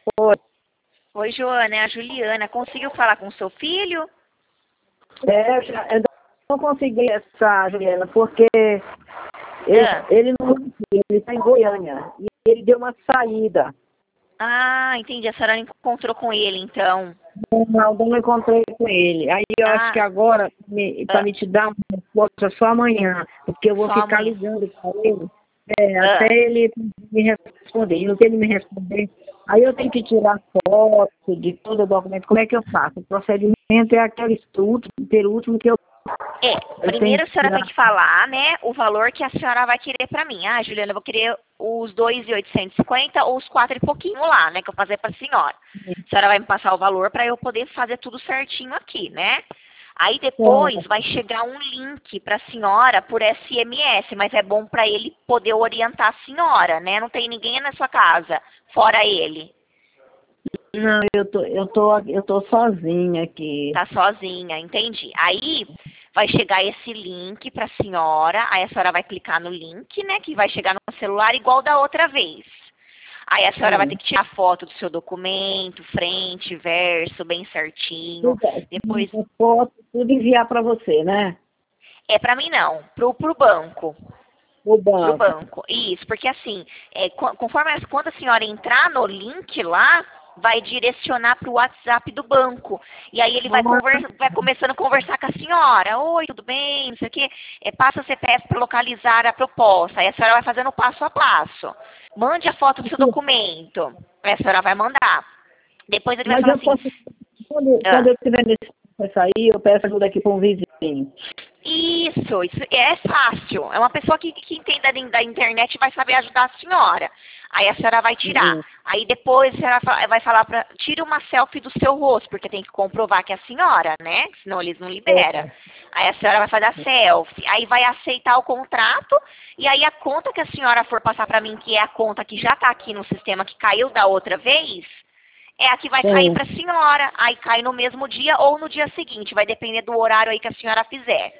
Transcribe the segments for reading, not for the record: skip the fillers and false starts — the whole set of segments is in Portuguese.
Oi. Oi, Joana, é a Juliana. Conseguiu falar com o seu filho? Eu não consegui essa, Juliana, porque Ah, ele não ele está em Goiânia. E ele deu uma saída. entendi. A senhora encontrou com ele, então. Não encontrei com ele. Aí eu acho que Ah, agora, para ah, me te dar uma resposta só amanhã, porque eu vou só ficar amanhã. ligando para ele, até Ah, ele me responder. E no que ele me responder, aí eu tenho que tirar foto de todo o documento. Como é que eu faço? O procedimento é aquele estudo, ter último que eu tenho primeiro que a senhora tem tirar. que falar, né, o valor que a senhora vai querer pra mim. Ah, Juliana, eu vou querer os 2.850 ou os 4 e pouquinho lá, né, que eu fazer pra senhora. A senhora vai me passar o valor pra eu poder fazer tudo certinho aqui, né? Aí depois vai chegar um link pra senhora por SMS, mas é bom pra ele poder orientar a senhora, né? Não tem ninguém na sua casa, fora ele. Não, eu tô sozinha aqui. Tá sozinha, entendi. Aí vai chegar esse link pra senhora, aí a senhora vai clicar no link, né, que vai chegar no celular igual da outra vez. Aí a senhora vai ter Sim. que tirar foto do seu documento, frente, verso, bem certinho. Depois, Foto, tudo enviar para você, né? é pra mim não, pro banco. O Pro banco. banco. Isso, porque assim, quando a senhora entrar no link lá, vai direcionar para o WhatsApp do banco. E aí ele vai começando a conversar com a senhora. Oi, tudo bem? Não sei o quê. Passa o CPF para localizar a proposta. Aí a senhora vai fazendo passo a passo. Mande a foto do seu documento. Aí a senhora vai mandar. Depois ele vai Mas falar eu assim, posso, quando ah, eu tiver nesse processo aí, eu peço ajuda aqui para um vizinho. isso é fácil. É uma pessoa que entende da internet e vai saber ajudar a senhora. Aí a senhora vai tirar. Uhum. Aí depois a senhora vai falar para tira uma selfie do seu rosto, porque tem que comprovar que é a senhora, né? Senão eles não liberam. Aí a senhora vai fazer a selfie. Aí vai aceitar o contrato. E aí a conta que a senhora for passar para mim, que é a conta que já está aqui no sistema, que caiu da outra vez, é a que vai cair Sim. para a senhora. Aí cai no mesmo dia ou no dia seguinte. Vai depender do horário aí que a senhora fizer.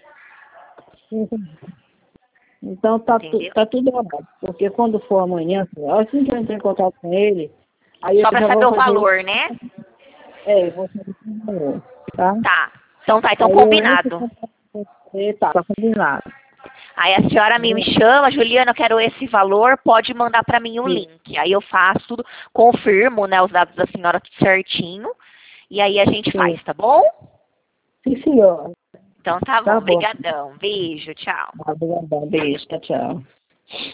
Então Entendeu? tá tudo errado. Porque quando for amanhã, assim que eu entrar em contato com ele, aí eu Só pra já saber vou o fazer. valor, né? Eu vou fazer o valor, tá? Tá. Então tá, então Aí eu entro em combinado. contato com você, tá combinado. Aí a senhora me chama, Juliana, eu quero esse valor, pode mandar pra mim o Sim, link. Aí eu faço tudo, confirmo, né, os dados da senhora tudo certinho. E aí a gente sim. faz, tá bom? Sim, senhor. Então tá Tá bom, bom. brigadão. Beijo, tchau. Obrigada. Beijo. Tchau, tchau.